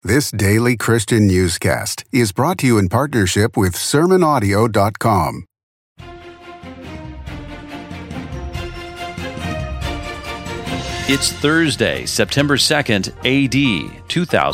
This daily Christian newscast is brought to you in partnership with SermonAudio.com. It's Thursday, September 2nd, AD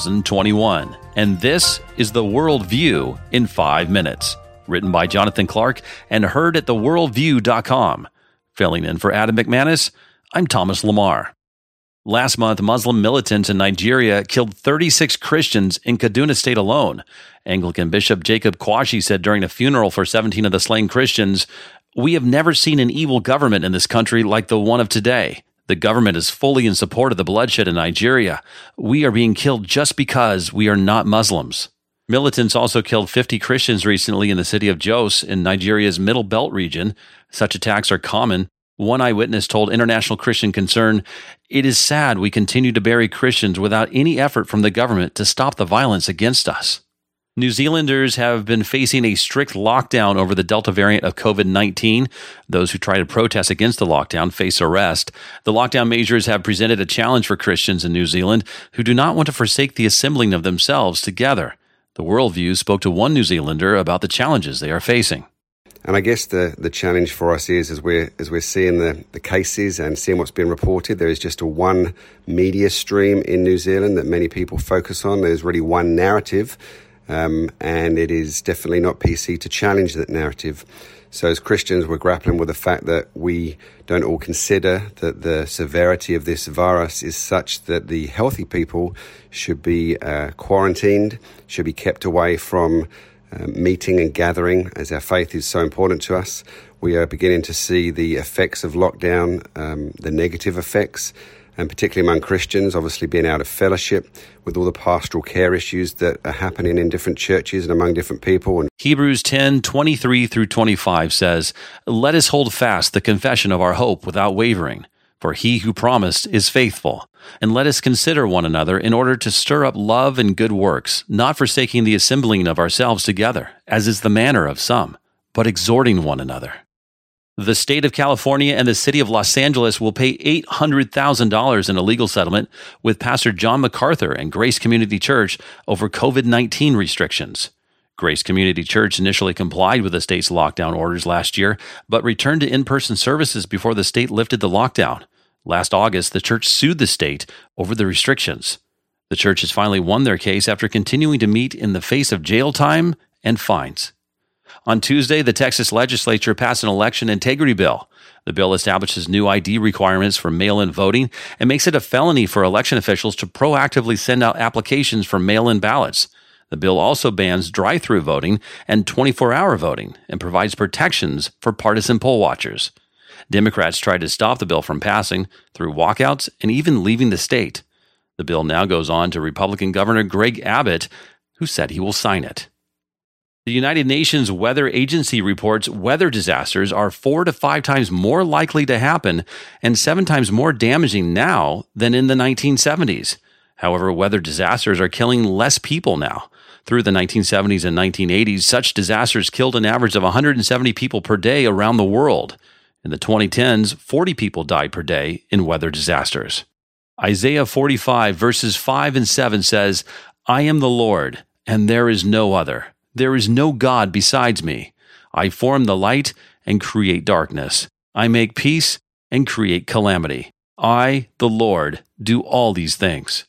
2021, and this is The Worldview in 5 minutes, written by Jonathan Clark and heard at theworldview.com. Filling in for Adam McManus, I'm Thomas Lamar. Last month, Muslim militants in Nigeria killed 36 Christians in Kaduna State alone. Anglican Bishop Jacob Kwashi said during a funeral for 17 of the slain Christians, "We have never seen an evil government in this country like the one of today. The government is fully in support of the bloodshed in Nigeria. We are being killed just because we are not Muslims." Militants also killed 50 Christians recently in the city of Jos in Nigeria's Middle Belt region. Such attacks are common. One eyewitness told International Christian Concern, "It is sad we continue to bury Christians without any effort from the government to stop the violence against us." New Zealanders have been facing a strict lockdown over the Delta variant of COVID-19. Those who try to protest against the lockdown face arrest. The lockdown measures have presented a challenge for Christians in New Zealand who do not want to forsake the assembling of themselves together. The Worldview spoke to one New Zealander about the challenges they are facing. And I guess the challenge for us is, as we're seeing the cases and seeing what's been reported, there is just a one media stream in New Zealand that many people focus on. There's really one narrative, and it is definitely not PC to challenge that narrative. So as Christians, we're grappling with the fact that we don't all consider that the severity of this virus is such that the healthy people should be quarantined, should be kept away from meeting and gathering, as our faith is so important to us. We are beginning to see the effects of lockdown, the negative effects, and particularly among Christians, obviously being out of fellowship with all the pastoral care issues that are happening in different churches and among different people. And Hebrews 10:23 through 25 says, "Let us hold fast the confession of our hope without wavering, for he who promised is faithful. And let us consider one another in order to stir up love and good works, not forsaking the assembling of ourselves together, as is the manner of some, but exhorting one another." The state of California and the city of Los Angeles will pay $800,000 in a legal settlement with Pastor John MacArthur and Grace Community Church over COVID-19 restrictions. Grace Community Church initially complied with the state's lockdown orders last year, but returned to in-person services before the state lifted the lockdown. Last August, the church sued the state over the restrictions. The church has finally won their case after continuing to meet in the face of jail time and fines. On Tuesday, the Texas legislature passed an election integrity bill. The bill establishes new ID requirements for mail-in voting and makes it a felony for election officials to proactively send out applications for mail-in ballots. The bill also bans drive-through voting and 24-hour voting and provides protections for partisan poll watchers. Democrats tried to stop the bill from passing through walkouts and even leaving the state. The bill now goes on to Republican Governor Greg Abbott, who said he will sign it. The United Nations Weather Agency reports weather disasters are 4 to 5 times more likely to happen and 7 times more damaging now than in the 1970s. However, weather disasters are killing less people now. Through the 1970s and 1980s, such disasters killed an average of 170 people per day around the world. In the 2010s, 40 people died per day in weather disasters. Isaiah 45 verses 5 and 7 says, "I am the Lord, and there is no other. There is no God besides me. I form the light and create darkness. I make peace and create calamity. I, the Lord, do all these things."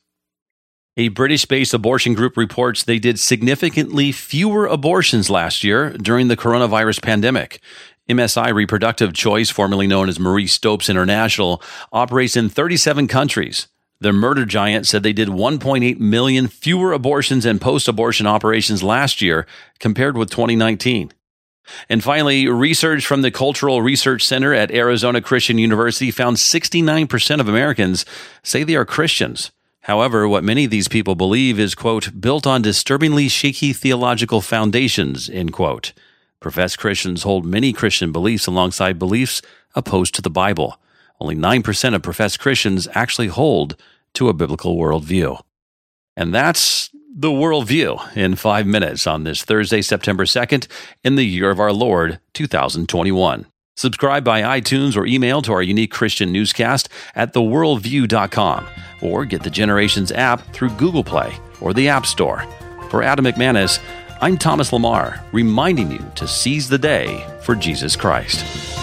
A British-based abortion group reports they did significantly fewer abortions last year during the coronavirus pandemic. MSI Reproductive Choice, formerly known as Marie Stopes International, operates in 37 countries. The murder giant said they did 1.8 million fewer abortions and post-abortion operations last year compared with 2019. And finally, research from the Cultural Research Center at Arizona Christian University found 69% of Americans say they are Christians. However, what many of these people believe is, quote, built on disturbingly shaky theological foundations, end quote. Professed Christians hold many Christian beliefs alongside beliefs opposed to the Bible. Only 9% of professed Christians actually hold to a biblical worldview. And that's the Worldview in 5 minutes on this Thursday, September 2nd, in the year of our Lord, 2021. Subscribe by iTunes or email to our unique Christian newscast at theworldview.com, or get the Generations app through Google Play or the App Store. For Adam McManus, I'm Thomas Lamar, reminding you to seize the day for Jesus Christ.